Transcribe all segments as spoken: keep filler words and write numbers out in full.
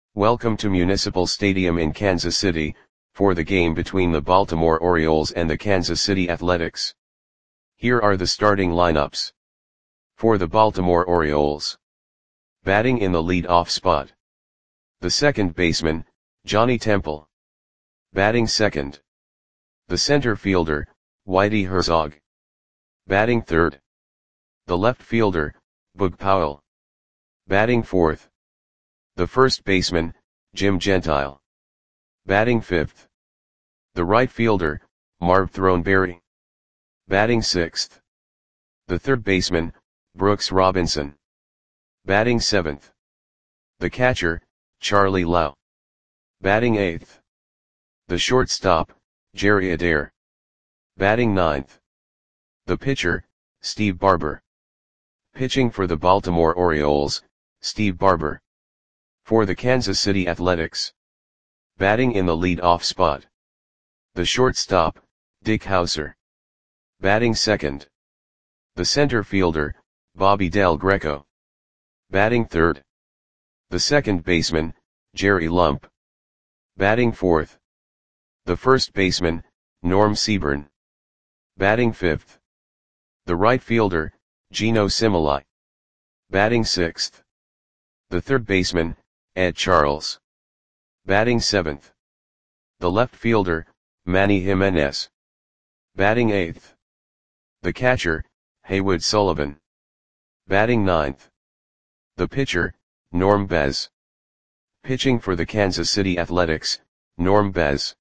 Welcome to Municipal Stadium in Kansas City, for the game between the Baltimore Orioles and the Kansas City Athletics. Here are the starting lineups. For the Baltimore Orioles. Batting in the lead-off spot. The second baseman, Johnny Temple. Batting second. The center fielder, Whitey Herzog. Batting third. The left fielder, Boog Powell. Batting fourth. The first baseman, Jim Gentile. Batting fifth. The right fielder, Marv Throneberry. Batting sixth. The third baseman, Brooks Robinson. Batting seventh. The catcher, Charlie Lau. Batting eighth. The shortstop, Jerry Adair. Batting ninth. The pitcher, Steve Barber. Pitching for the Baltimore Orioles, Steve Barber. For the Kansas City Athletics. Batting in the lead-off spot. The shortstop, Dick Howser. Batting second. The center fielder, Bobby Del Greco. Batting third. The second baseman, Jerry Lump. Batting fourth. The first baseman, Norm Seaburn. Batting fifth. The right fielder, Gino Simili. Batting sixth. The third baseman, Ed Charles. Batting seventh. The left fielder, Manny Jimenez. Batting eighth. The catcher, Haywood Sullivan. Batting ninth. The pitcher, Norm Bez. Pitching for the Kansas City Athletics, Norm Bez.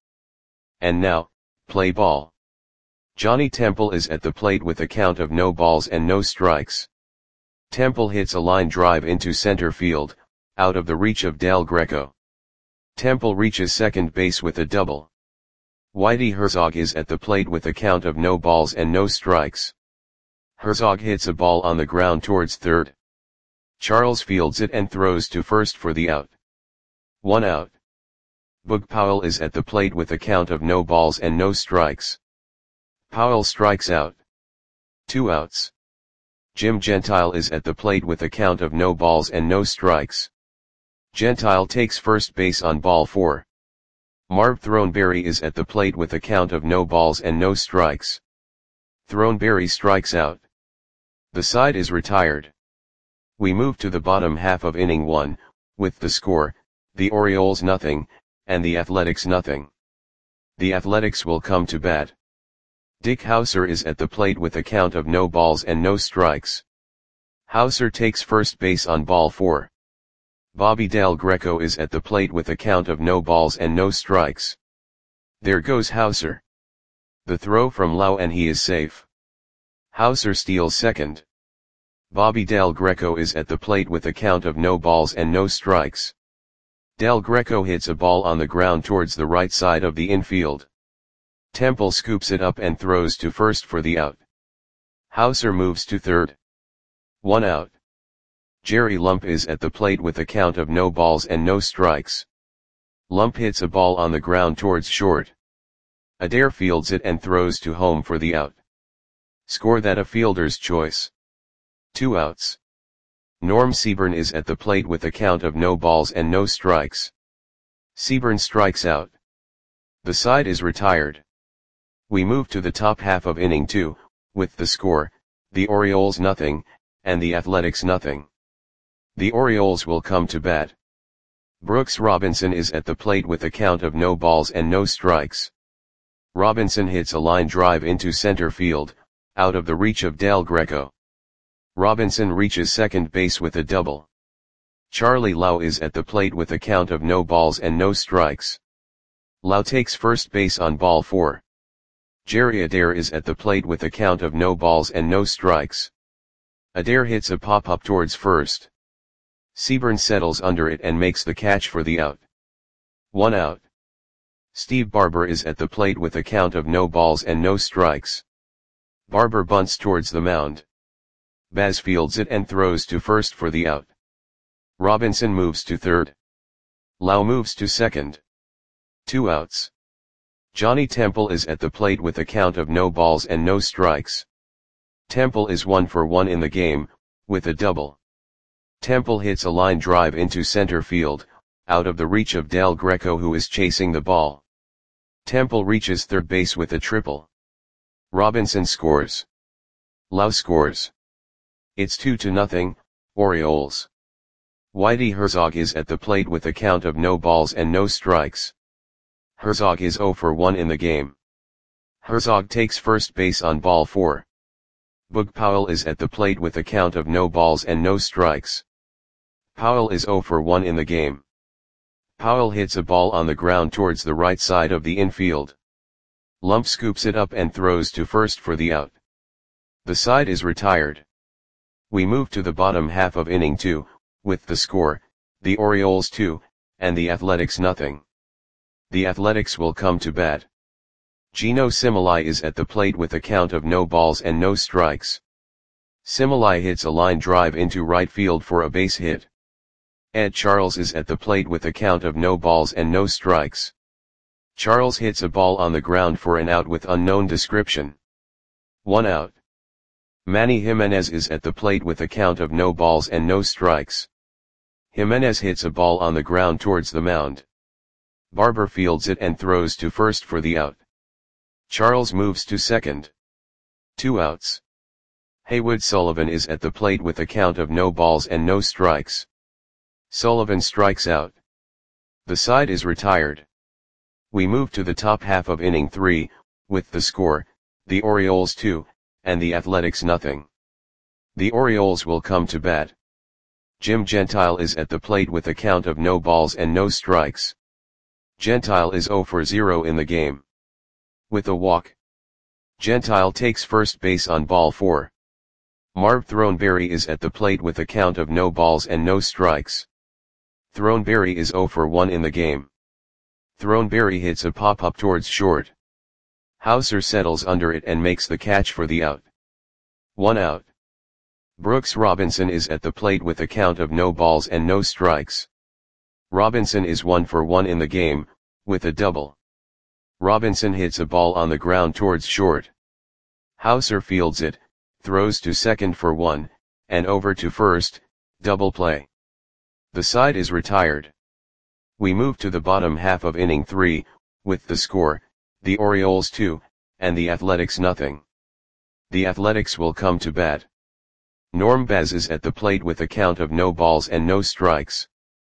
And now, play ball. Johnny Temple is at the plate with a count of no balls and no strikes. Temple hits a line drive into center field, out of the reach of Del Greco. Temple reaches second base with a double. Whitey Herzog is at the plate with a count of no balls and no strikes. Herzog hits a ball on the ground towards third. Charles fields it and throws to first for the out. One out. Boog Powell is at the plate with a count of no balls and no strikes. Powell strikes out. Two outs. Jim Gentile is at the plate with a count of no balls and no strikes. Gentile takes first base on ball four. Marv Throneberry is at the plate with a count of no balls and no strikes. Throneberry strikes out. The side is retired. We move to the bottom half of inning one, with the score, the Orioles nothing, and the Athletics nothing. The Athletics will come to bat. Dick Howser is at the plate with a count of no balls and no strikes. Howser takes first base on ball four. Bobby Del Greco is at the plate with a count of no balls and no strikes. There goes Howser. The throw from Lau and he is safe. Howser steals second. Bobby Del Greco is at the plate with a count of no balls and no strikes. Del Greco hits a ball on the ground towards the right side of the infield. Temple scoops it up and throws to first for the out. Howser moves to third. One out. Jerry Lump is at the plate with a count of no balls and no strikes. Lump hits a ball on the ground towards short. Adair fields it and throws to home for the out. Score that a fielder's choice. Two outs. Norm Seaburn is at the plate with a count of no balls and no strikes. Seaburn strikes out. The side is retired. We move to the top half of inning two, with the score, the Orioles nothing, and the Athletics nothing. The Orioles will come to bat. Brooks Robinson is at the plate with a count of no balls and no strikes. Robinson hits a line drive into center field, out of the reach of Del Greco. Robinson reaches second base with a double. Charlie Lau is at the plate with a count of no balls and no strikes. Lau takes first base on ball four. Jerry Adair is at the plate with a count of no balls and no strikes. Adair hits a pop-up towards first. Seaburn settles under it and makes the catch for the out. One out. Steve Barber is at the plate with a count of no balls and no strikes. Barber bunts towards the mound. Baz fields it and throws to first for the out. Robinson moves to third. Lau moves to second. Two outs. Johnny Temple is at the plate with a count of no balls and no strikes. Temple is one for one in the game, with a double. Temple hits a line drive into center field, out of the reach of Del Greco, who is chasing the ball. Temple reaches third base with a triple. Robinson scores. Lau scores. It's two to nothing, Orioles. Whitey Herzog is at the plate with a count of no balls and no strikes. Herzog is zero for one in the game. Herzog takes first base on ball four. Boog Powell is at the plate with a count of no balls and no strikes. Powell is zero for one in the game. Powell hits a ball on the ground towards the right side of the infield. Lump scoops it up and throws to first for the out. The side is retired. We move to the bottom half of inning two, with the score, the Orioles two, and the Athletics nothing. The Athletics will come to bat. Gino Similai is at the plate with a count of no balls and no strikes. Similai hits a line drive into right field for a base hit. Ed Charles is at the plate with a count of no balls and no strikes. Charles hits a ball on the ground for an out with unknown description. One out. Manny Jimenez is at the plate with a count of no balls and no strikes. Jimenez hits a ball on the ground towards the mound. Barber fields it and throws to first for the out. Charles moves to second. Two outs. Haywood Sullivan is at the plate with a count of no balls and no strikes. Sullivan strikes out. The side is retired. We move to the top half of inning three, with the score, the Orioles two, and the Athletics nothing. The Orioles will come to bat. Jim Gentile is at the plate with a count of no balls and no strikes. Gentile is zero for zero in the game. With a walk. Gentile takes first base on ball four. Marv Throneberry is at the plate with a count of no balls and no strikes. Throneberry is zero for one in the game. Throneberry hits a pop-up towards short. Hauser settles under it and makes the catch for the out. One out. Brooks Robinson is at the plate with a count of no balls and no strikes. Robinson is one for one in the game, with a double. Robinson hits a ball on the ground towards short. Hauser fields it, throws to second for one, and over to first, double play. The side is retired. We move to the bottom half of inning three, with the score, the Orioles two, and the Athletics nothing. The Athletics will come to bat. Norm Baz is at the plate with a count of no balls and no strikes.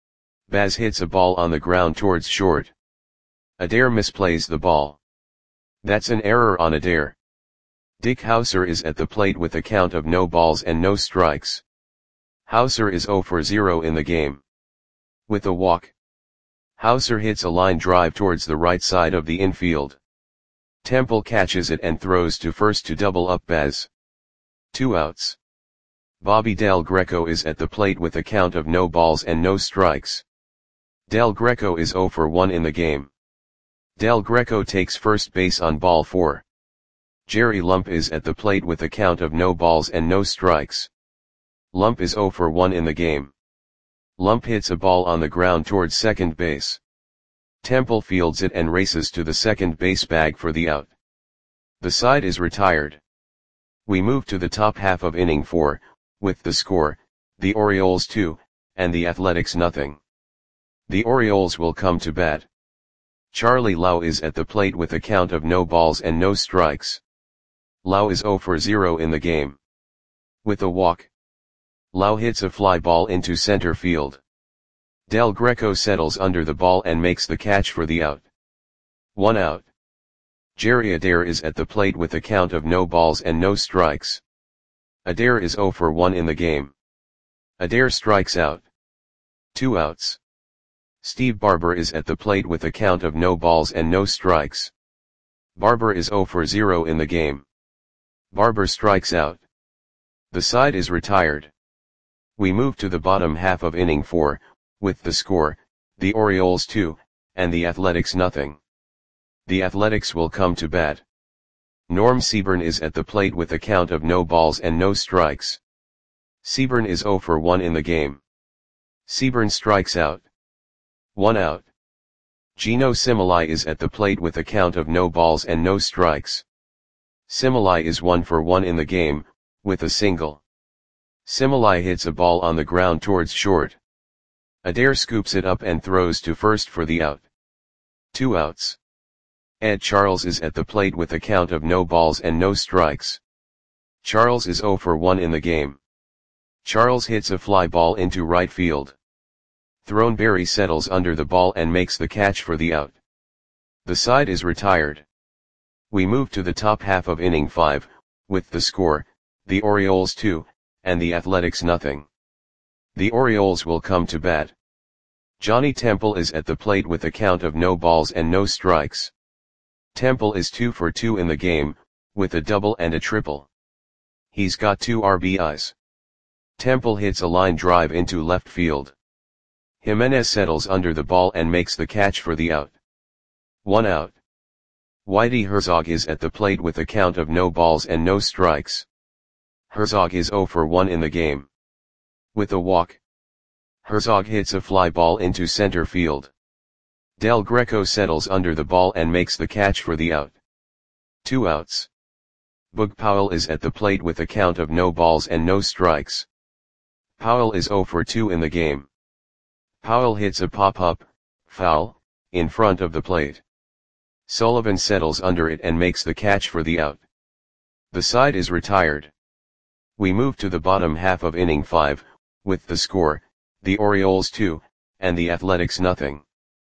Baz hits a ball on the ground towards short. Adair misplays the ball. That's an error on Adair. Dick Hauser is at the plate with a count of no balls and no strikes. Hauser is zero for zero in the game. With a walk. Hauser hits a line drive towards the right side of the infield. Temple catches it and throws to first to double up Baz. Two outs. Bobby Del Greco is at the plate with a count of no balls and no strikes. Del Greco is zero for one in the game. Del Greco takes first base on ball four. Jerry Lump is at the plate with a count of no balls and no strikes. Lump is zero for one in the game. Lump hits a ball on the ground towards second base. Temple fields it and races to the second base bag for the out. The side is retired. We move to the top half of inning four, with the score, the Orioles two, and the Athletics nothing. The Orioles will come to bat. Charlie Lau is at the plate with a count of no balls and no strikes. Lau is zero for zero in the game. With a walk. Lau hits a fly ball into center field. Del Greco settles under the ball and makes the catch for the out. One out. Jerry Adair is at the plate with a count of no balls and no strikes. Adair is zero for one in the game. Adair strikes out. Two outs. Steve Barber is at the plate with a count of no balls and no strikes. Barber is zero for zero in the game. Barber strikes out. The side is retired. We move to the bottom half of inning four, with the score, the Orioles two, and the Athletics nothing. The Athletics will come to bat. Norm Seaburn is at the plate with a count of no balls and no strikes. Seaburn is zero for one in the game. Seaburn strikes out. One out. Gino Similai is at the plate with a count of no balls and no strikes. Similai is one for one in the game, with a single. Similai hits a ball on the ground towards short. Adair scoops it up and throws to first for the out. Two outs. Ed Charles is at the plate with a count of no balls and no strikes. Charles is oh for one in the game. Charles hits a fly ball into right field. Throneberry settles under the ball and makes the catch for the out. The side is retired. We move to the top half of inning five, with the score, the Orioles two, and the Athletics nothing. The Orioles will come to bat. Johnny Temple is at the plate with a count of no balls and no strikes. Temple is two for two in the game, with a double and a triple. He's got two R B Is. Temple hits a line drive into left field. Jimenez settles under the ball and makes the catch for the out. One out. Whitey Herzog is at the plate with a count of no balls and no strikes. Herzog is oh for one in the game. With a walk, Herzog hits a fly ball into center field. Del Greco settles under the ball and makes the catch for the out. Two outs. Boog Powell is at the plate with a count of no balls and no strikes. Powell is oh for two in the game. Powell hits a pop-up, foul, in front of the plate. Sullivan settles under it and makes the catch for the out. The side is retired. We move to the bottom half of inning five, with the score, the Orioles two, and the Athletics nothing.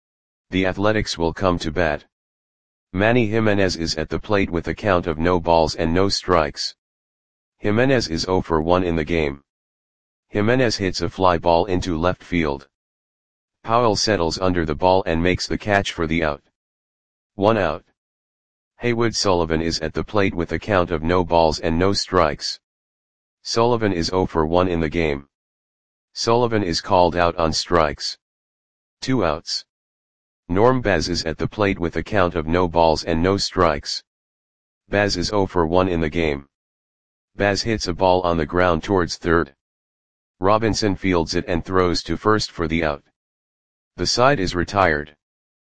The Athletics will come to bat. Manny Jimenez is at the plate with a count of no balls and no strikes. Jimenez is oh for one in the game. Jimenez hits a fly ball into left field. Powell settles under the ball and makes the catch for the out. One out. Haywood Sullivan is at the plate with a count of no balls and no strikes. Sullivan is oh for one in the game. Sullivan is called out on strikes. Two outs. Norm Baz is at the plate with a count of no balls and no strikes. Baz is oh for one in the game. Baz hits a ball on the ground towards third. Robinson fields it and throws to first for the out. The side is retired.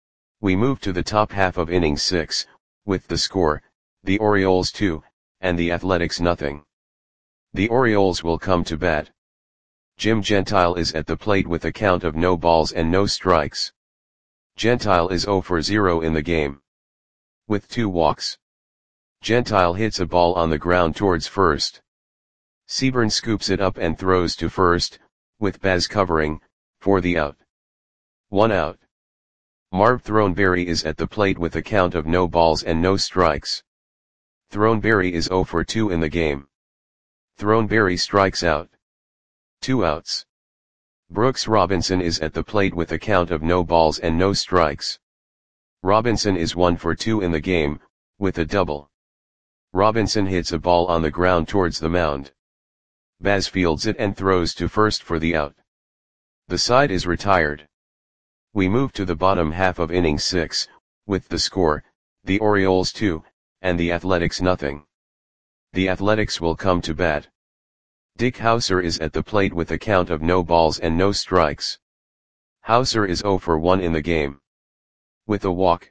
We move to the top half of inning six, with the score, the Orioles two, and the Athletics nothing. The Orioles will come to bat. Jim Gentile is at the plate with a count of no balls and no strikes. Gentile is oh for zero in the game. With two walks. Gentile hits a ball on the ground towards first. Seaburn scoops it up and throws to first, with Baz covering, for the out. One out. Marv Throneberry is at the plate with a count of no balls and no strikes. Throneberry is oh for two in the game. Throneberry strikes out. Two outs. Brooks Robinson is at the plate with a count of no balls and no strikes. Robinson is one for two in the game, with a double. Robinson hits a ball on the ground towards the mound. Baz fields it and throws to first for the out. The side is retired. We move to the bottom half of inning six, with the score, the Orioles two, and the Athletics nothing. The Athletics will come to bat. Dick Hauser is at the plate with a count of no balls and no strikes. Hauser is oh for one in the game. With a walk.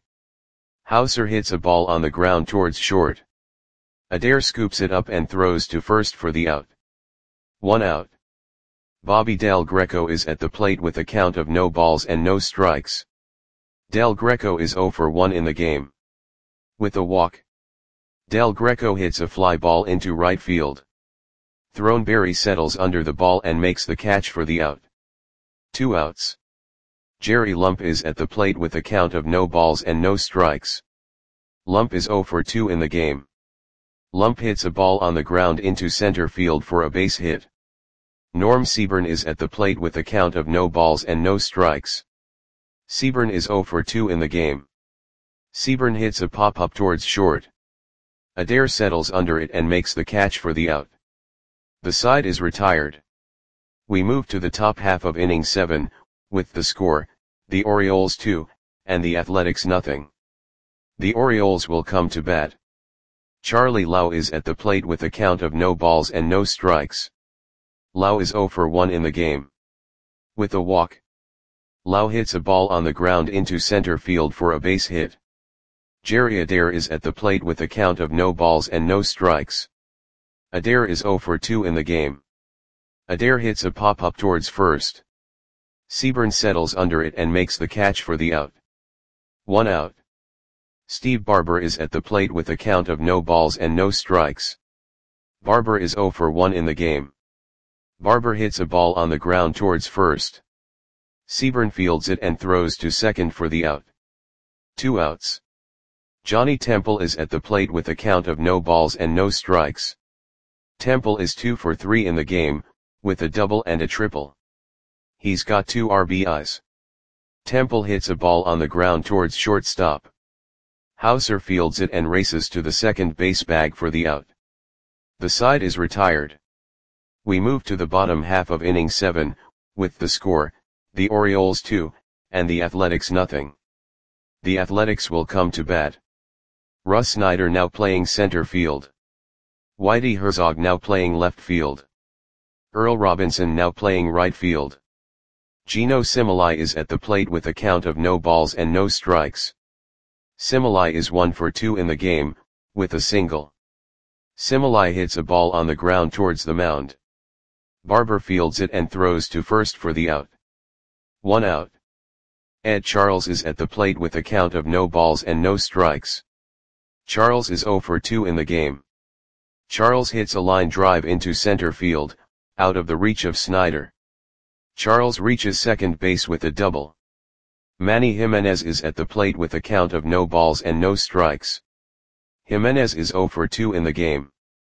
Hauser hits a ball on the ground towards short. Adair scoops it up and throws to first for the out. One out. Bobby Del Greco is at the plate with a count of no balls and no strikes. Del Greco is oh for one in the game. With a walk. Del Greco hits a fly ball into right field. Throneberry settles under the ball and makes the catch for the out. Two outs. Jerry Lump is at the plate with a count of no balls and no strikes. Lump is oh for two in the game. Lump hits a ball on the ground into center field for a base hit. Norm Seaburn is at the plate with a count of no balls and no strikes. Seaburn is oh for two in the game. Seaburn hits a pop-up towards short. Adair settles under it and makes the catch for the out. The side is retired. We move to the top half of inning seven, with the score, the Orioles two, and the Athletics nothing. The Orioles will come to bat. Charlie Lau is at the plate with a count of no balls and no strikes. Lau is oh for one in the game. With a walk. Lau hits a ball on the ground into center field for a base hit. Jerry Adair is at the plate with a count of no balls and no strikes. Adair is oh for two in the game. Adair hits a pop-up towards first. Seaburn settles under it and makes the catch for the out. One out. Steve Barber is at the plate with a count of no balls and no strikes. Barber is zero for one in the game. Barber hits a ball on the ground towards first. Seaburn fields it and throws to second for the out. Two outs. Johnny Temple is at the plate with a count of no balls and no strikes. Temple is two for three in the game, with a double and a triple. He's got two R B Is. Temple hits a ball on the ground towards shortstop. Hauser fields it and races to the second base bag for the out. The side is retired. We move to the bottom half of inning seven, with the score, the Orioles two, and the Athletics nothing. The Athletics will come to bat. Russ Snyder now playing center field. Whitey Herzog now playing left field. Earl Robinson now playing right field. Gino Similai is at the plate with a count of no balls and no strikes. Similai is one for two in the game, with a single. Similai hits a ball on the ground towards the mound. Barber fields it and throws to first for the out. One out. Ed Charles is at the plate with a count of no balls and no strikes. Charles is zero for two in the game. Charles hits a line drive into center field, out of the reach of Snyder. Charles reaches second base with a double. Manny Jimenez is at the plate with a count of no balls and no strikes. Jimenez is zero for two in the game.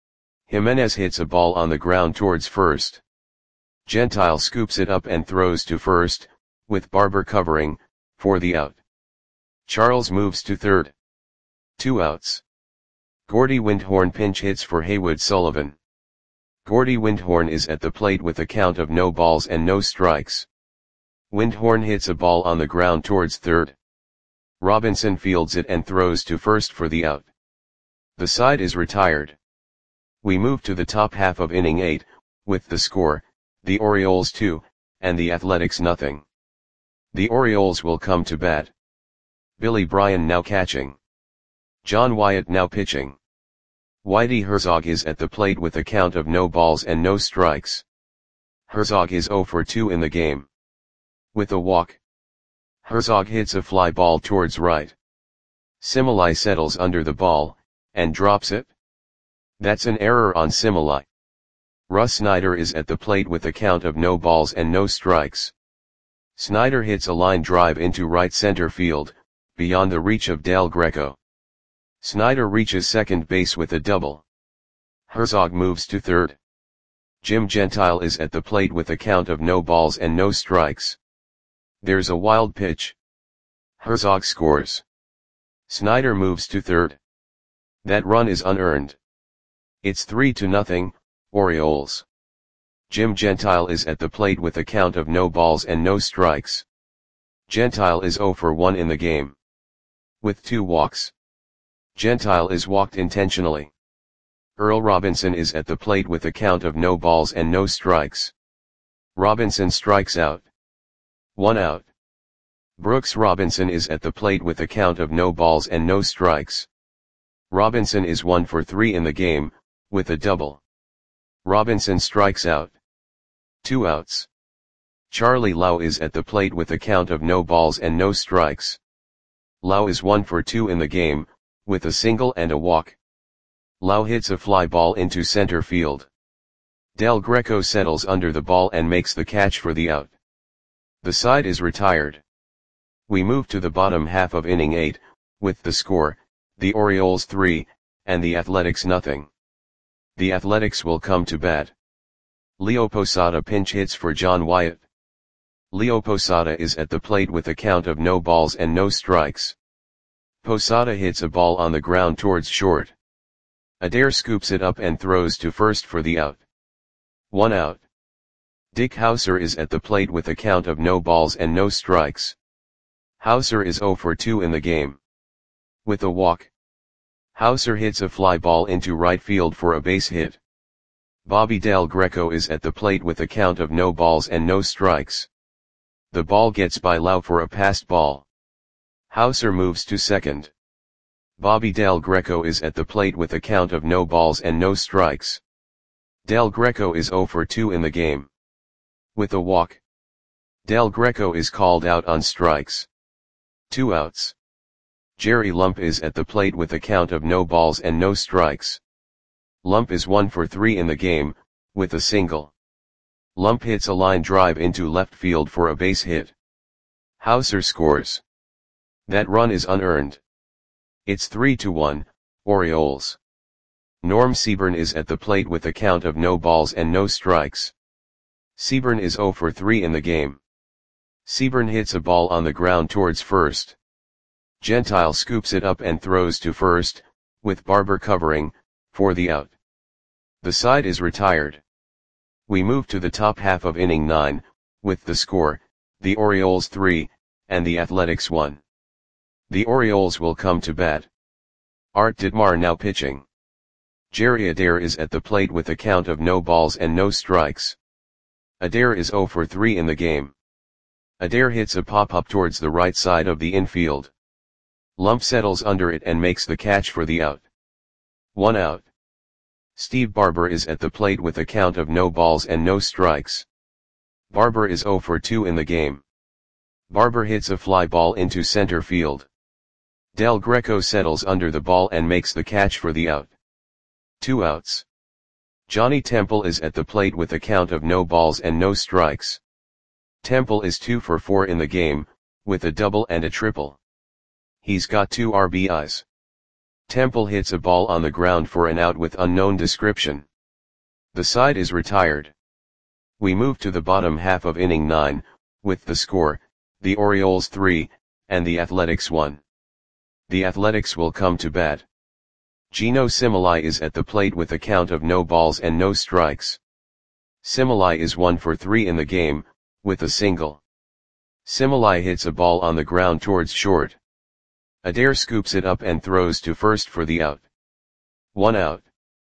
Jimenez hits a ball on the ground towards first. Gentile scoops it up and throws to first, with Barber covering, for the out. Charles moves to third. Two outs. Gordy Windhorn pinch hits for Haywood Sullivan. Gordy Windhorn is at the plate with a count of no balls and no strikes. Windhorn hits a ball on the ground towards third. Robinson fields it and throws to first for the out. The side is retired. We move to the top half of inning eight, with the score, the Orioles two, and the Athletics nothing. The Orioles will come to bat. Billy Bryan now catching. John Wyatt now pitching. Whitey Herzog is at the plate with a count of no balls and no strikes. Herzog is zero for two in the game. With a walk. Herzog hits a fly ball towards right. Similai settles under the ball, and drops it. That's an error on Similai. Russ Snyder is at the plate with a count of no balls and no strikes. Snyder hits a line drive into right center field, beyond the reach of Del Greco. Snyder reaches second base with a double. Herzog moves to third. Jim Gentile is at the plate with a count of no balls and no strikes. There's a wild pitch. Herzog scores. Snyder moves to third. That run is unearned. It's three to nothing, Orioles. Jim Gentile is at the plate with a count of no balls and no strikes. Gentile is zero for one in the game. With two walks. Gentile is walked intentionally. Earl Robinson is at the plate with a count of no balls and no strikes. Robinson strikes out. One out. Brooks Robinson is at the plate with a count of no balls and no strikes. Robinson is one for three in the game, with a double. Robinson strikes out. Two outs. Charlie Lau is at the plate with a count of no balls and no strikes. Lau is one for two in the game, with a single and a walk. Lau hits a fly ball into center field. Del Greco settles under the ball and makes the catch for the out. The side is retired. We move to the bottom half of inning eight, with the score, the Orioles three, and the Athletics nothing. The Athletics will come to bat. Leo Posada pinch hits for John Wyatt. Leo Posada is at the plate with a count of no balls and no strikes. Posada hits a ball on the ground towards short. Adair scoops it up and throws to first for the out. One out. Dick Hauser is at the plate with a count of no balls and no strikes. Hauser is zero for two in the game. With a walk. Hauser hits a fly ball into right field for a base hit. Bobby Del Greco is at the plate with a count of no balls and no strikes. The ball gets by Lau for a passed ball. Hauser moves to second. Bobby Del Greco is at the plate with a count of no balls and no strikes. Del Greco is zero for two in the game. With a walk. Del Greco is called out on strikes. Two outs. Jerry Lump is at the plate with a count of no balls and no strikes. Lump is one for three in the game, with a single. Lump hits a line drive into left field for a base hit. Hauser scores. That run is unearned. It's three to one, Orioles. Norm Seaburn is at the plate with a count of no balls and no strikes. Seaburn is zero for three in the game. Seaburn hits a ball on the ground towards first. Gentile scoops it up and throws to first, with Barber covering, for the out. The side is retired. We move to the top half of inning nine, with the score, the Orioles three, and the Athletics one. The Orioles will come to bat. Art Ditmar now pitching. Jerry Adair is at the plate with a count of no balls and no strikes. Adair is zero for three in the game. Adair hits a pop-up towards the right side of the infield. Lump settles under it and makes the catch for the out. One out. Steve Barber is at the plate with a count of no balls and no strikes. Barber is zero for two in the game. Barber hits a fly ball into center field. Del Greco settles under the ball and makes the catch for the out. Two outs. Johnny Temple is at the plate with a count of no balls and no strikes. Temple is two for four in the game, with a double and a triple. He's got two R B Is. Temple hits a ball on the ground for an out with unknown description. The side is retired. We move to the bottom half of inning nine, with the score, the Orioles three, and the Athletics one. The Athletics will come to bat. Gino Similai is at the plate with a count of no balls and no strikes. Similai is one for three in the game, with a single. Similai hits a ball on the ground towards short. Adair scoops it up and throws to first for the out. One out.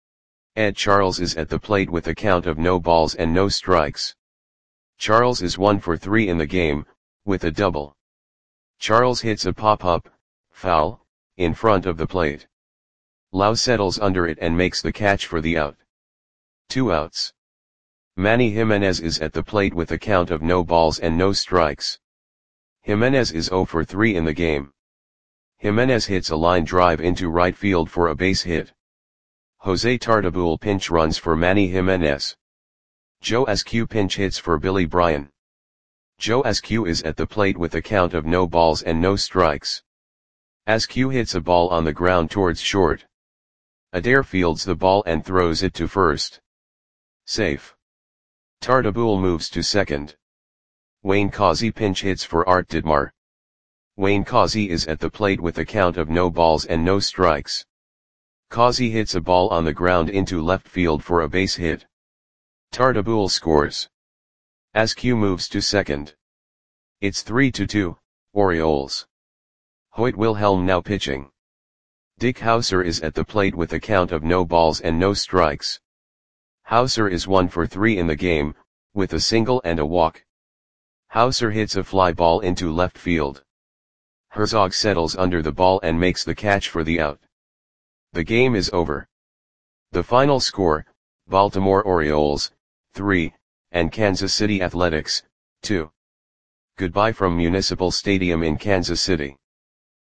Ed Charles is at the plate with a count of no balls and no strikes. Charles is one for three in the game, with a double. Charles hits a pop-up, foul, in front of the plate. Lau settles under it and makes the catch for the out. Two outs. Manny Jimenez is at the plate with a count of no balls and no strikes. Jimenez is zero for three in the game. Jimenez hits a line drive into right field for a base hit. Jose Tartabull pinch runs for Manny Jimenez. Joe Askew pinch hits for Billy Bryan. Joe Askew is at the plate with a count of no balls and no strikes. Askew hits a ball on the ground towards short. Adair fields the ball and throws it to first. Safe. Tartabull moves to second. Wayne Causey pinch hits for Art Ditmar. Wayne Causey is at the plate with a count of no balls and no strikes. Causey hits a ball on the ground into left field for a base hit. Tartabull scores. Askew moves to second. It's three to two, Orioles. Hoyt Wilhelm now pitching. Dick Hauser is at the plate with a count of no balls and no strikes. Hauser is one for three in the game, with a single and a walk. Hauser hits a fly ball into left field. Herzog settles under the ball and makes the catch for the out. The game is over. The final score, Baltimore Orioles, three, and Kansas City Athletics, two. Goodbye from Municipal Stadium in Kansas City.